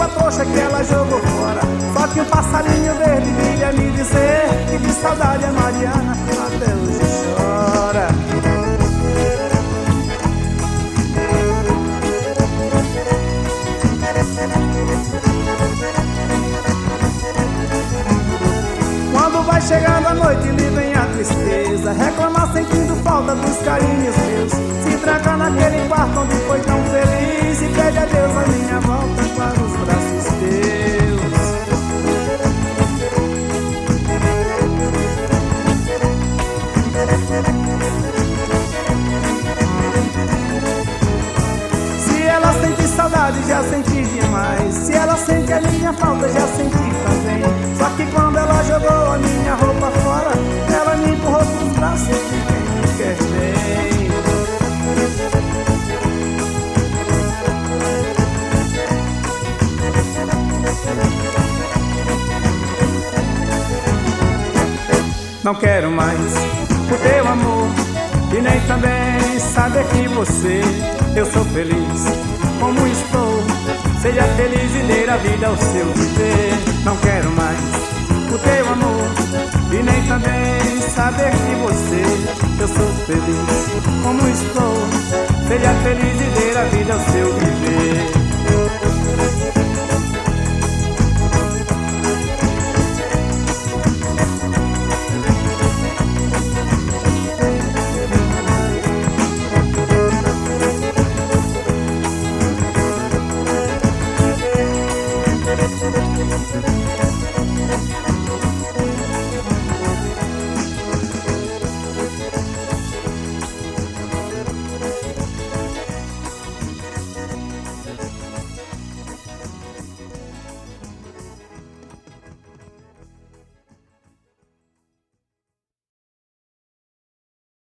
a trouxa que ela jogou fora. Só que um passarinho verde vinha me dizer que de saudade a Mariana até hoje chora. Quando vai chegando a noite lhe vem a tristeza, reclamar sentindo falta dos carinhos meus. Se tranca naquele quarto onde foi tão feliz e pede a Deus a minha volta para os braços teus. Se ela sente saudade, já senti demais. Se ela sente a minha falta, já senti também. Só que quando ela jogou a minha roupa fora, ela me empurrou pros braços de quem me quer bem. Não quero mais o teu amor e nem também saber que você, eu sou feliz como estou. Seja feliz e dê a vida ao seu viver. Não quero mais o teu amor e nem também saber que você, eu sou feliz como estou. Seja feliz e dê a vida ao seu viver.